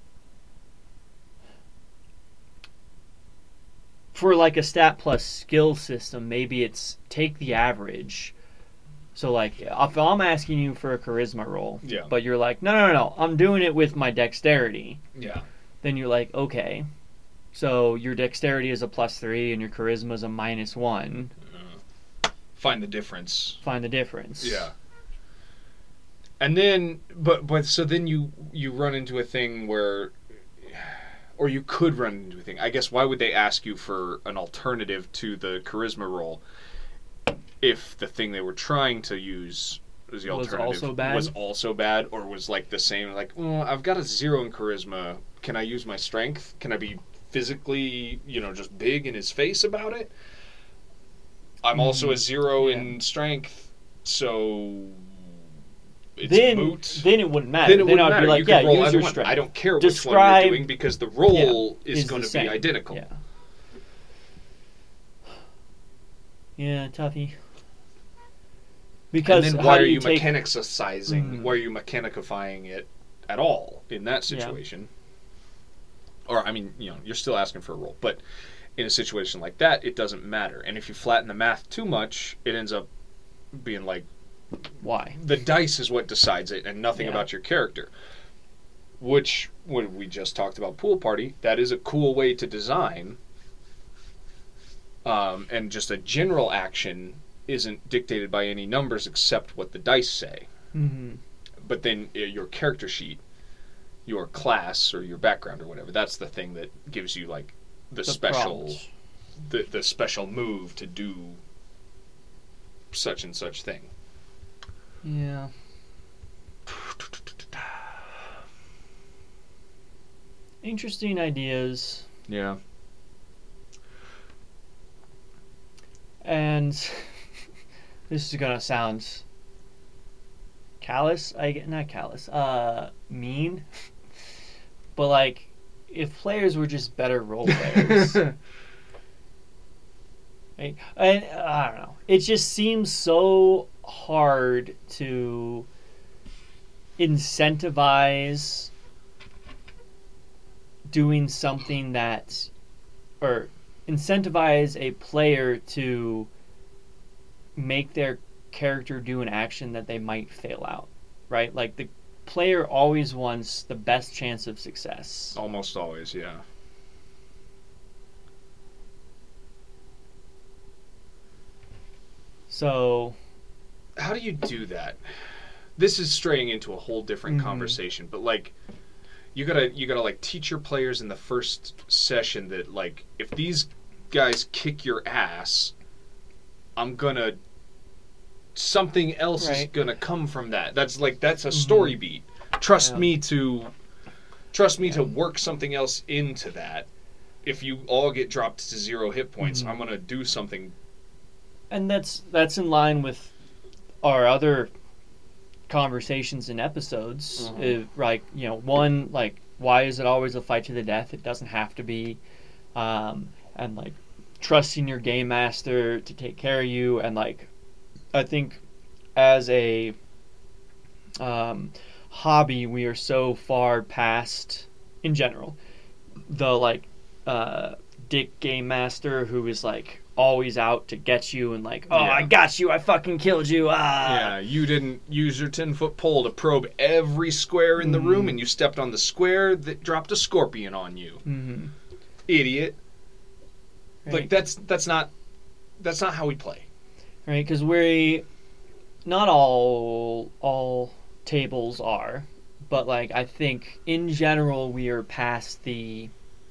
for like a stat plus skill system, maybe it's take the average. So like if I'm asking you for a charisma roll, Yeah. but you're like, no, no, no, no, I'm doing it with my dexterity. Yeah. Then you're like, okay, so your dexterity is a plus three and your charisma is a minus one. Uh, find the difference. Find the difference. Yeah. And then, but but so then you you run into a thing where, or you could run into a thing. I guess why would they ask you for an alternative to the charisma roll if the thing they were trying to use was the Was alternative also bad? was also bad, or was like the same. Like, well, I've got a zero in charisma. Can I use my strength? Can I be physically, you know, just big in his face about it? I'm also a zero yeah. in strength, so it's then, moot. then it wouldn't matter. Then it Then wouldn't I'd matter. be like, you could yeah, roll use either your one. strength. I don't care which Describe, one you're doing because the roll yeah, is, is going the to be same. identical. Yeah. Yeah, toughy. Because and then how why do are you take... mechanicizing? Mhm. Why are you mechanicifying it at all in that situation? Yeah. Or I mean, you know, you're still asking for a roll, but in a situation like that, it doesn't matter. And if you flatten the math too much, it ends up being like, why? The dice is what decides it, and nothing Yeah. about your character. Which, when we just talked about Pool Party, that is a cool way to design. Um, and just a general action isn't dictated by any numbers except what the dice say. Mm-hmm. But then uh, your character sheet, your class or your background or whatever, that's the thing that gives you like the, The special, prompts. the the special move to do such and such thing. Yeah. Interesting ideas. Yeah. And this is gonna sound callous. I get not callous. Uh, mean. But like, if players were just better role players, right? And I don't know. It just seems so hard to incentivize doing something that, or incentivize a player to make their character do an action that they might fail out, right? Like the player always wants the best chance of success. Almost always, yeah. So, how do you do that? This is straying into a whole different mm-hmm. conversation, but like you gotta you gotta like teach your players in the first session that like if these guys kick your ass, I'm gonna something else right. is gonna come from that. That's like that's a story mm-hmm. beat. Trust yeah. me to trust me yeah. to work something else into that. If you all get dropped to zero hit points, mm-hmm. I'm gonna do something. And that's that's in line with our other conversations and episodes. Mm-hmm. If, like, you know, one, like, why is it always a fight to the death? It doesn't have to be. Um, and like trusting your game master to take care of you. And like, I think as a um, hobby, we are so far past, in general, the like uh, dick game master who is like always out to get you and like, oh, yeah. I got you, I fucking killed you. Ah. Yeah, you didn't use your ten-foot pole to probe every square in the mm-hmm. room, and you stepped on the square that dropped a scorpion on you. Mm-hmm. Idiot. Right. Like, that's that's not that's not how we play. Right, because we, not all all tables are, but like I think in general we are past the,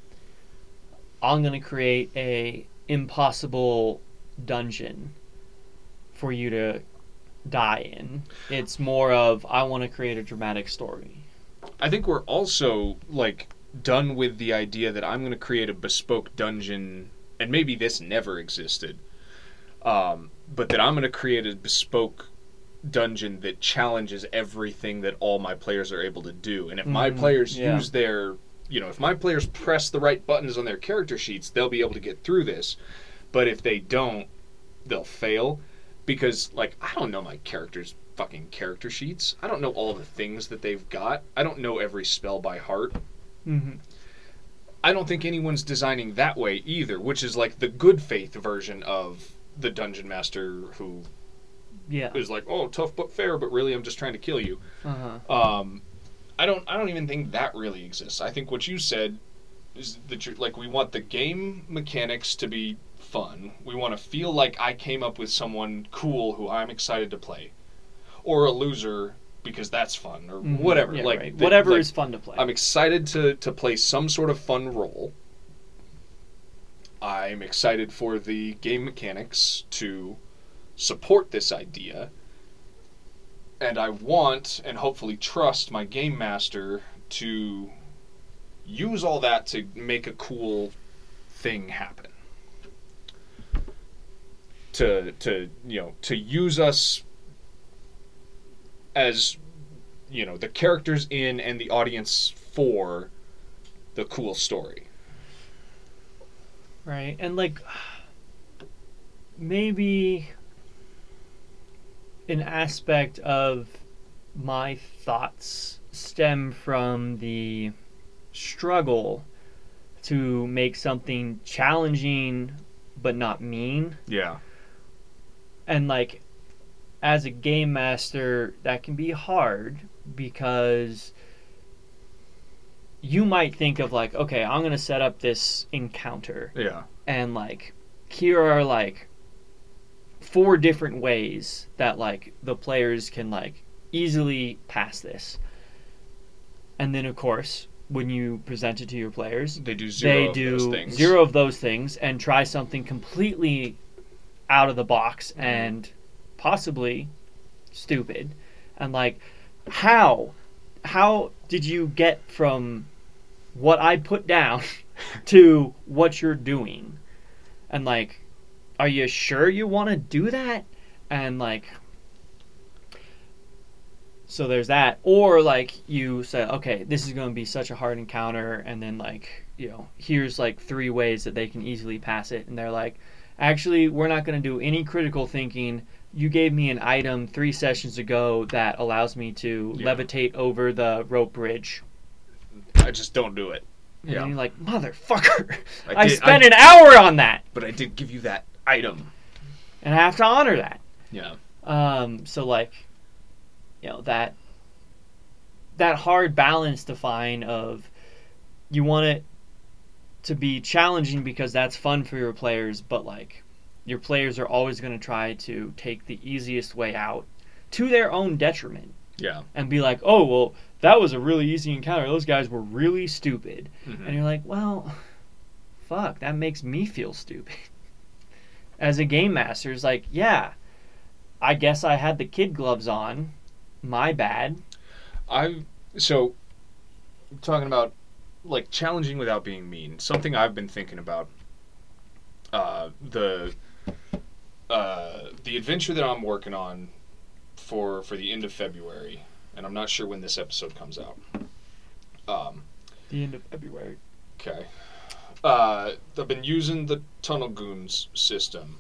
I'm going to create a impossible dungeon for you to die in. It's more of, I want to create a dramatic story. I think we're also like done with the idea that I'm going to create a bespoke dungeon, and maybe this never existed, um, but that I'm going to create a bespoke dungeon that challenges everything that all my players are able to do. And if mm, my players yeah. use their You know, if my players press the right buttons on their character sheets, they'll be able to get through this. But if they don't, they'll fail. Because, like, I don't know my characters' fucking character sheets. I don't know all the things that they've got. I don't know every spell by heart. Mm-hmm. I don't think anyone's designing that way either, which is like the good faith version of the Dungeon Master who yeah. is like, oh, tough but fair, but really I'm just trying to kill you. Uh-huh. Um... I don't. I don't even think that really exists. I think what you said is that you're like we want the game mechanics to be fun. We want to feel like I came up with someone cool who I'm excited to play, or a loser because that's fun, or mm-hmm. whatever. Yeah, like right. the, whatever like, is fun to play. I'm excited to to play some sort of fun role. I'm excited for the game mechanics to support this idea. And I want, and hopefully trust, my game master to use all that to make a cool thing happen. To, to you know, to use us as, you know, the characters in and the audience for the cool story. Right, and like, maybe an aspect of my thoughts stem from the struggle to make something challenging but not mean. Yeah. And like, as a game master, that can be hard because you might think of like, okay, I'm going to set up this encounter. Yeah. And like, here are like four different ways that like the players can like easily pass this. And then of course, when you present it to your players, they do zero they of do those things. zero of those things and try something completely out of the box mm-hmm. and possibly stupid. And like, how how did you get from what I put down to what you're doing? And like, are you sure you want to do that? And like, so there's that. Or like, you say, okay, this is going to be such a hard encounter, and then like, you know, here's like three ways that they can easily pass it, and they're like, actually, we're not going to do any critical thinking. You gave me an item three sessions ago that allows me to yeah. levitate over the rope bridge. I just don't do it. And yeah. you're like, motherfucker, I, I did, spent I, an hour on that. But I did give you that item. And I have to honor that. Yeah. Um. So like, you know, that that hard balance to find of, you want it to be challenging because that's fun for your players, but like, your players are always going to try to take the easiest way out to their own detriment. Yeah. And be like, oh, well, that was a really easy encounter. Those guys were really stupid. Mm-hmm. And you're like, well, fuck, that makes me feel stupid. As a game master, it's like, yeah, I guess I had the kid gloves on. My bad. I so talking about like challenging without being mean. Something I've been thinking about. Uh, the uh, the adventure that I'm working on for for the end of February, and I'm not sure when this episode comes out. Um, the end of February. Okay. Uh, I've been using the Tunnel Goons system,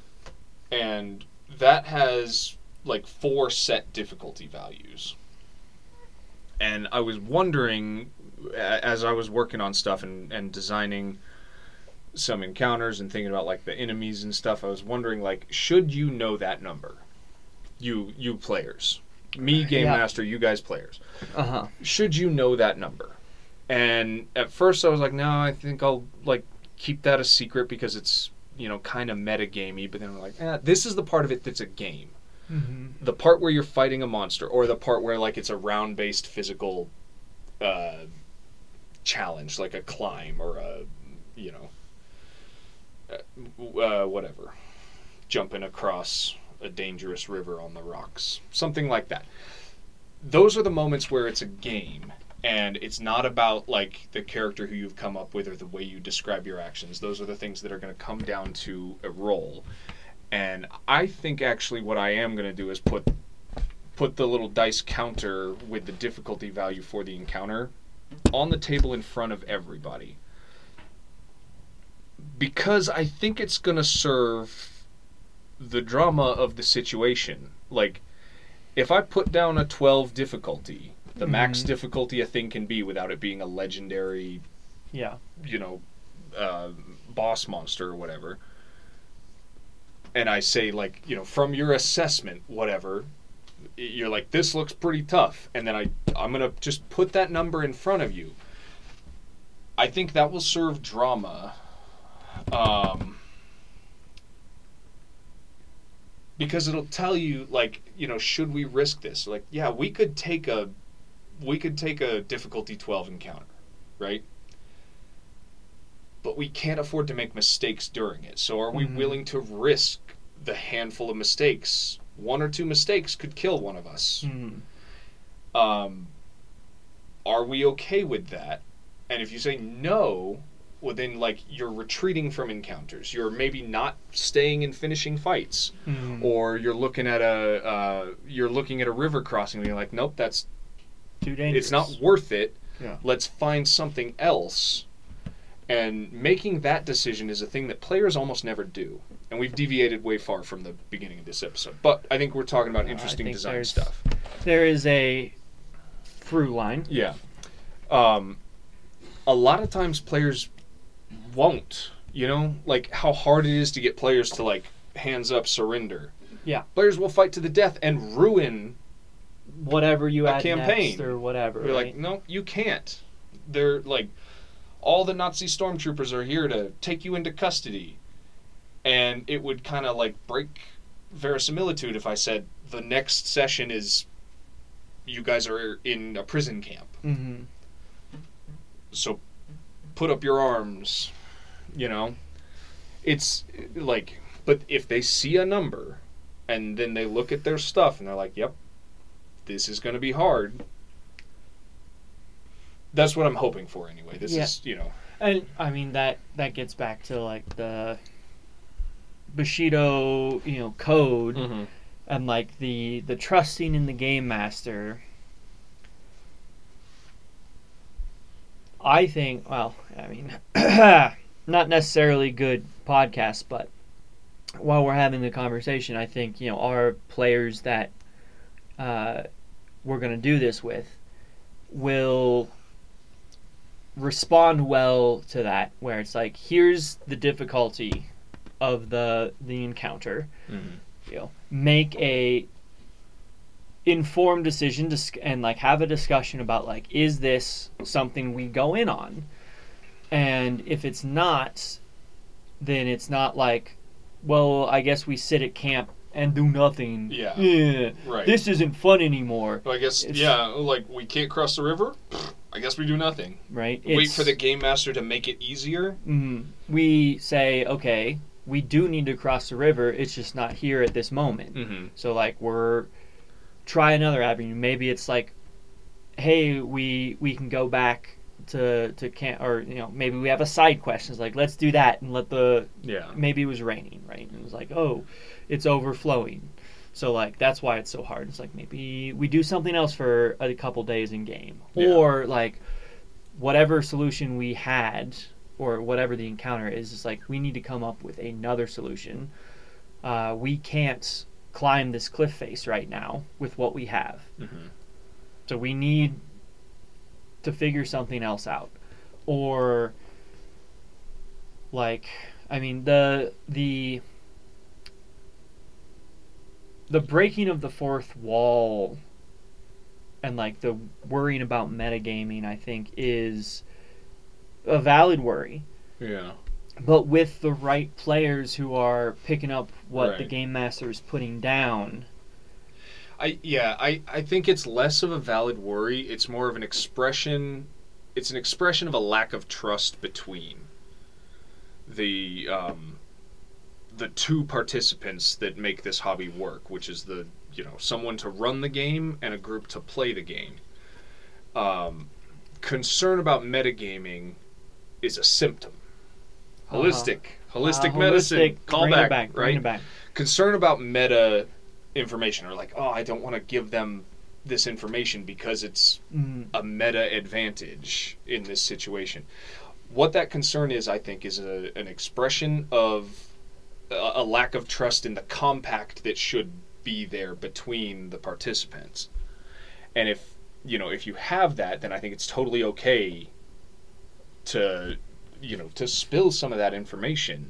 and that has like four set difficulty values. And I was wondering, as I was working on stuff and, and designing some encounters and thinking about like the enemies and stuff, I was wondering, like, should you know that number? You you players. Me, Game yeah. Master, you guys players. Uh-huh. Should you know that number? And at first I was like, no, I think I'll like keep that a secret because it's, you know, kind of meta-gamey. But then I'm like, eh, this is the part of it that's a game. Mm-hmm. The part where you're fighting a monster, or the part where like it's a round-based physical uh, challenge, like a climb or a, you know, uh, whatever, jumping across a dangerous river on the rocks, something like that. Those are the moments where it's a game. And it's not about, like, the character who you've come up with or the way you describe your actions. Those are the things that are going to come down to a roll. And I think, actually, what I am going to do is put put the little dice counter with the difficulty value for the encounter on the table in front of everybody. Because I think it's going to serve the drama of the situation. Like, if I put down a twelve difficulty... The mm-hmm. max difficulty a thing can be without it being a legendary, yeah, you know, uh, boss monster or whatever. And I say, like, you know, from your assessment, whatever, you're like, this looks pretty tough. And then I, I'm going to just put that number in front of you. I think that will serve drama. Um, because it'll tell you, like, you know, should we risk this? Like, yeah, we could take a... We could take a difficulty twelve encounter, right? But we can't afford to make mistakes during it. So are we mm-hmm. willing to risk the handful of mistakes one or two mistakes could kill one of us. Mhm. Um, are we okay with that? And if you say no, well then like you're retreating from encounters. You're maybe not staying and finishing fights, Mhm. or you're looking at a uh, you're looking at a river crossing and you're like, nope, that's Too dangerous. it's not worth it. Yeah. Let's find something else. And making that decision is a thing that players almost never do. And we've deviated way far from the beginning of this episode. But I think we're talking about Uh, I interesting think design there's- stuff. There is a through line. Yeah. Um, a lot of times players won't, you know? Like how hard it is to get players to like hands up surrender. Yeah. Players will fight to the death and ruin. Whatever you A add campaign. next or whatever. They're right? like, no, you can't. They're like, all the Nazi stormtroopers are here to take you into custody. And it would kind of like break verisimilitude if I said the next session is you guys are in a prison camp. Mm-hmm. So put up your arms, you know? It's like, but if they see a number and then they look at their stuff and they're like, yep, this is going to be hard. That's what I'm hoping for anyway. This Yeah. is, you know. And I mean that that gets back to like the Bushido, you know, code Mm-hmm. and like the the trusting in the game master. I think, well, I mean, not necessarily good podcast, but while we're having the conversation, I think, you know, our players that uh, we're going to do this with will respond well to that, where it's like, here's the difficulty of the the encounter. Mm-hmm. You know, make a informed decision to, sc- and like have a discussion about like, is this something we go in on? And if it's not, then it's not like, well, I guess we sit at camp and do nothing. Yeah. Yeah. Right. This isn't fun anymore. I guess, It's- yeah, like we can't cross the river. I guess we do nothing. Right. Wait It's- for the game master to make it easier. Mhm. We say, okay, we do need to cross the river. It's just not here at this moment. Mm-hmm. So like we're try another avenue. Maybe it's like, hey, we we can go back to to camp, or you know, maybe we have a side quest. It's like, let's do that and let the Yeah. maybe it was raining, right? And it was like, oh, it's overflowing. So like that's why it's so hard. It's like maybe we do something else for a couple days in game, Yeah. or like whatever solution we had or whatever the encounter is. It's like we need to come up with another solution. Uh, we can't climb this cliff face right now with what we have. Mm-hmm. So we need to figure something else out. Or like I mean the the the breaking of the fourth wall and like the worrying about metagaming, I think, is a valid worry. Yeah. But with the right players who are picking up what the Right. game master is putting down. I yeah, I, I think it's less of a valid worry. It's more of an expression. It's an expression of a lack of trust between the um, the two participants that make this hobby work, which is the you know someone to run the game and a group to play the game. Um, concern about metagaming is a symptom. Holistic, holistic Uh, medicine. holistic, Call bring back, it back, right? bring it back. Concern about meta information, or like, oh, I don't want to give them this information because it's Mm, a meta advantage in this situation. What that concern is, I think, is a, an expression of a, a lack of trust in the compact that should be there between the participants. And if you know, if you have that, then I think it's totally okay to, you know, to spill some of that information.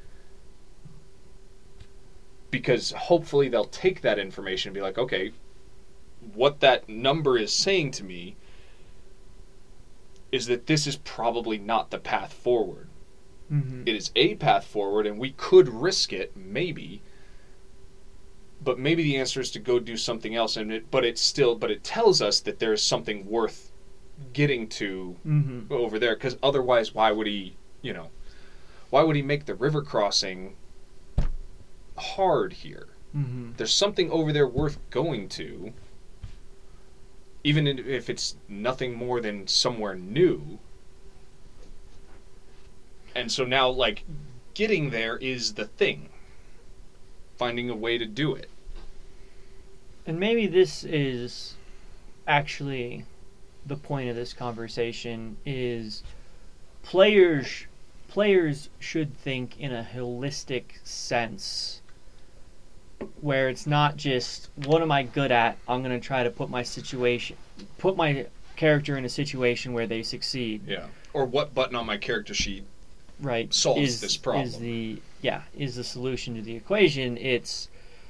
Because hopefully they'll take that information and be like, okay, what that number is saying to me is that this is probably not the path forward. mhm. It is a path forward, and we could risk it, maybe. But maybe the answer is to go do something else, and it, but it still, but it tells us that there is something worth getting to Mhm. over there. Because otherwise, why would he, you know, why would he make the river crossing hard here? Mm-hmm. There's something over there worth going to, even if it's nothing more than somewhere new. And so now, like, getting there is the thing. Finding a way to do it. And maybe this is actually the point of this conversation is players players should think in a holistic sense where it's not just what am I good at? I'm going to try to put my situation put my character in a situation where they succeed. Yeah. Or what button on my character sheet right solves is, this problem. Is the yeah, is the solution to the equation. It's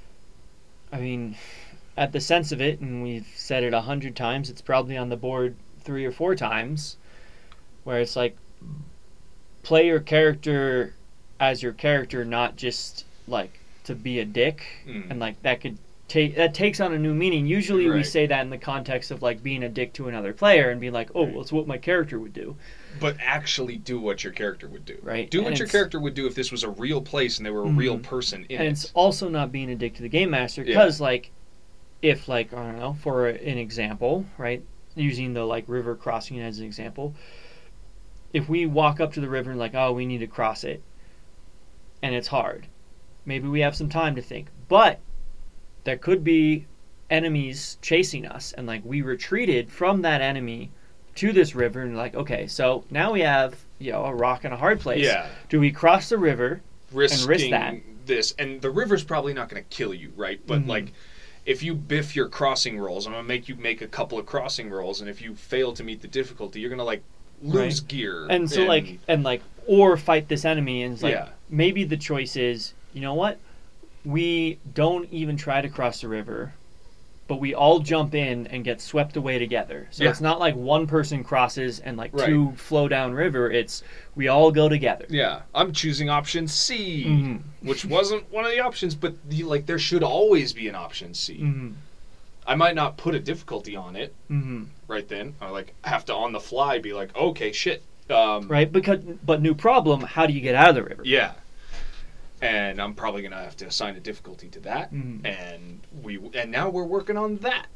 I mean at the sense of it, and we've said it a hundred times, it's probably on the board three or four times, where it's like, play your character as your character, not just, like, to be a dick, mm. and, like, that could take, that takes on a new meaning. Usually right. we say that in the context of, like, being a dick to another player, and being like, oh, well, it's what my character would do. But actually do what your character would do. Right. Do and what your character would do if this was a real place and they were a mm-hmm. real person in and it. And it's also not being a dick to the game master, because, yeah. like, if, like, I don't know, for an example, right, using the, like, river crossing as an example, if we walk up to the river and, like, oh, we need to cross it, and it's hard, maybe we have some time to think. But there could be enemies chasing us, and, like, we retreated from that enemy to this river, and, like, okay, so now we have, you know, a rock and a hard place. Yeah. Do we cross the river Risking and risk that? This, and the river's probably not going to kill you, right? But, mm-hmm. like, if you biff your crossing rolls, I'm going to make you make a couple of crossing rolls, and if you fail to meet the difficulty, you're going to, like, lose right. gear. And so, and, like, and, like, or fight this enemy, and it's like, yeah. maybe the choice is, you know what? We don't even try to cross the river, but we all jump in and get swept away together. So yeah. it's not like one person crosses and, like, right. two flow down river. It's we all go together. Yeah. I'm choosing option C, mm-hmm. which wasn't one of the options, but, you, like, there should always be an option C. Mm-hmm. I might not put a difficulty on it mm-hmm. right then. I, like, have to on the fly be like, okay, shit. Um, right, because but new problem, how do you get out of the river? Yeah. And I'm probably going to have to assign a difficulty to that. Mm-hmm. And we and now we're working on that.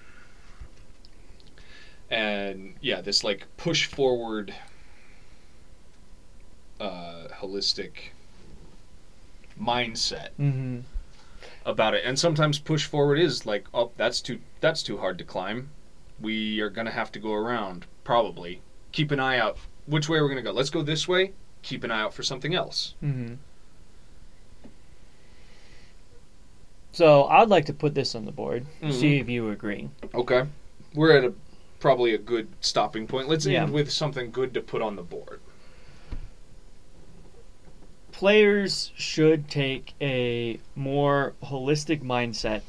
And, yeah, this, like, push forward, uh, holistic mindset mm-hmm. about it. And sometimes push forward is like, oh, that's too that's too hard to climb. We are going to have to go around, probably. Keep an eye out. Which way we're going to go? Let's go this way. Keep an eye out for something else. Mm-hmm. So I'd like to put this on the board, mm-hmm. see if you agree. Okay. We're at a probably a good stopping point. Let's yeah. end with something good to put on the board. Players should take a more holistic mindset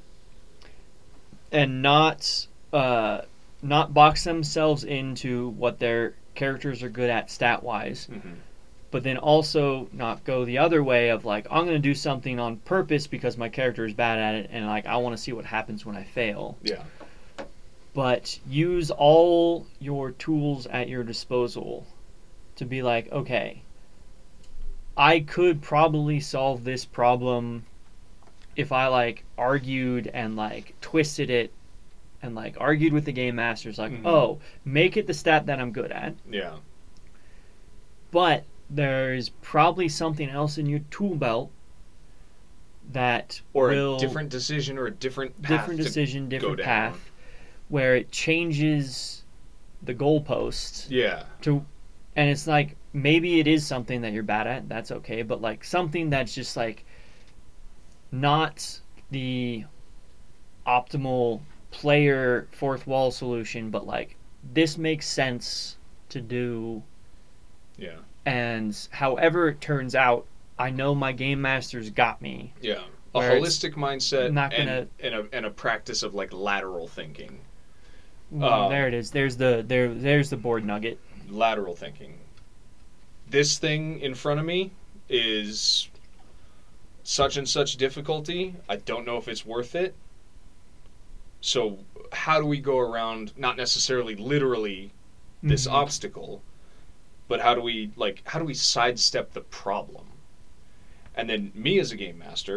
and not uh, not box themselves into what their characters are good at stat-wise. Mm-hmm. But then also not go the other way of, like, I'm going to do something on purpose because my character is bad at it, and, like, I want to see what happens when I fail. Yeah. But use all your tools at your disposal to be like, okay, I could probably solve this problem if I, like, argued and, like, twisted it and, like, argued with the game masters, like, mm-hmm. oh, make it the stat that I'm good at. Yeah. But there's probably something else in your tool belt that or will... a different decision or a different path Different decision, different go path, down. Where it changes the goalpost. Yeah. To, and it's like, maybe it is something that you're bad at, that's okay, but, like, something that's just, like, not the optimal player fourth wall solution, but, like, this makes sense to do. Yeah. And however it turns out, I know my game master's got me. Yeah. A holistic mindset not gonna, and, and, a, and a practice of, like, lateral thinking. Well, um, there it is. There's the there there's the board nugget. Lateral thinking. This thing in front of me is such and such difficulty. I don't know if it's worth it. So how do we go around, not necessarily literally this mm-hmm. obstacle, but how do we, like, how do we sidestep the problem? And then me as a game master,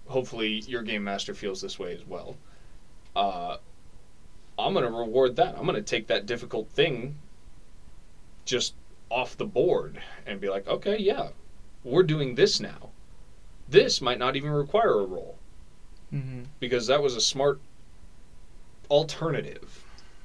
hopefully your game master feels this way as well. Uh, I'm going to reward that. I'm going to take that difficult thing just off the board and be like, okay, yeah, we're doing this now. This might not even require a roll. Mm-hmm. Because that was a smart alternative.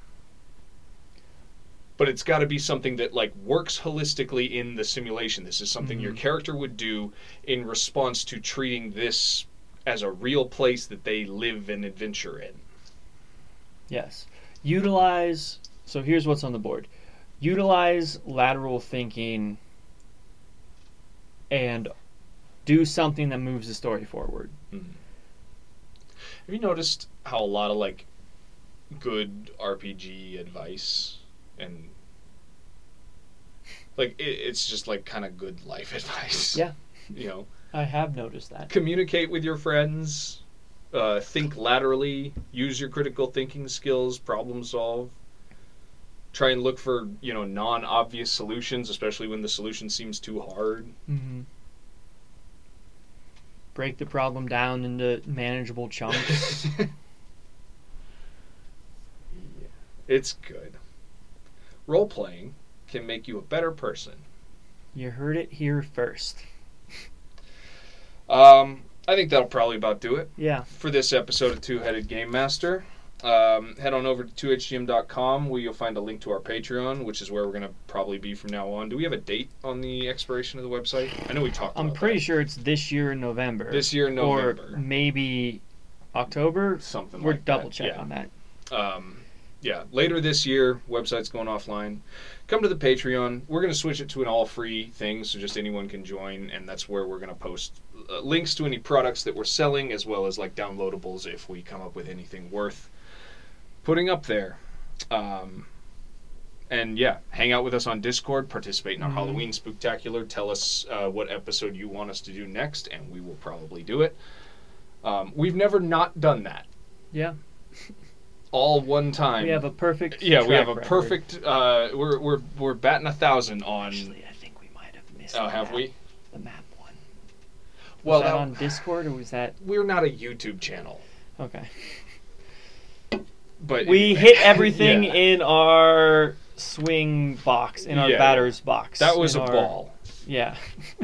But it's got to be something that like works holistically in the simulation. This is something Mm-hmm. your character would do in response to treating this as a real place that they live and adventure in. Yes. Utilize, so here's what's on the board. Utilize lateral thinking and do something that moves the story forward. Mm-hmm. Have you noticed how a lot of like good R P G advice and like it, it's just like kind of good life advice? Yeah. You know, I have noticed that. communicate with your friends, uh, think laterally, use your critical thinking skills, problem solve. Try and look for, you know, non-obvious solutions, especially when the solution seems too hard. Mm-hmm. Break the problem down into manageable chunks. Yeah. It's good. Role-playing can make you a better person. You heard it here first. Um, I think that'll probably about do it Yeah. for this episode of Two-Headed Game Master. Um, head on over to two h g m dot com where you'll find a link to our Patreon, which is where we're going to probably be from now on. Do we have a date on the expiration of the website? I know we talked I'm about pretty that. sure it's this year in November. This year in November. Or maybe October. Something We're like double that. check Yeah. on that. Um, yeah, later this year, website's going offline. Come to the Patreon. We're going to switch it to an all-free thing, so just anyone can join, and that's where we're going to post uh, links to any products that we're selling, as well as like downloadables if we come up with anything worth putting up there. Um, and yeah, hang out with us on Discord, participate in our Mhm. Halloween Spooktacular, tell us uh, what episode you want us to do next, and we will probably do it. Um, we've never not done that. Yeah. All one time. We have a perfect Yeah, we have a track record. perfect. Uh, we're we're we're batting a thousand on. Actually, I think we might have missed Oh, the have map, we? the map one. Was Well, that that- on Discord or was that... We're not a YouTube channel, Okay. but We anyway. hit everything Yeah. in our swing box, in our Yeah. batter's box. That was in a our- ball Yeah.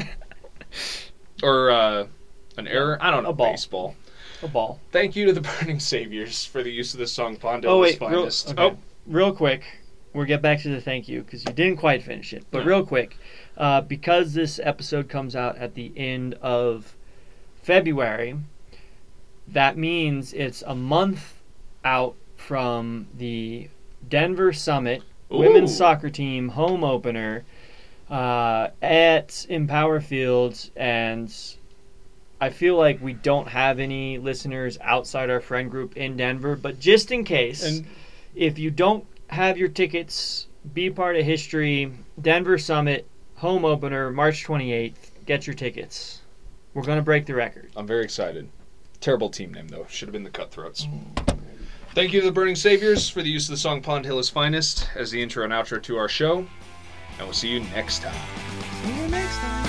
or uh, an error. I don't know. A ball. Baseball. A ball. Thank you to the Burning Saviors for the use of the song Pondell Oh, is wait. Real, Finest. okay. Oh, real quick. We'll get back to the thank you because you didn't quite finish it. But No. real quick. Uh, because this episode comes out at the end of February, that means it's a month out from the Denver Summit women's Ooh. soccer team home opener uh, at Empower Fields, and I feel like we don't have any listeners outside our friend group in Denver, but just in case, And if you don't have your tickets, be part of history. Denver Summit home opener, March twenty-eighth. Get your tickets. We're gonna break the record. I'm very excited. Terrible team name though. Should have been the Cutthroats. Thank you to the Burning Saviors for the use of the song Pond Hill is Finest as the intro and outro to our show. And we'll see you next time. See you next time.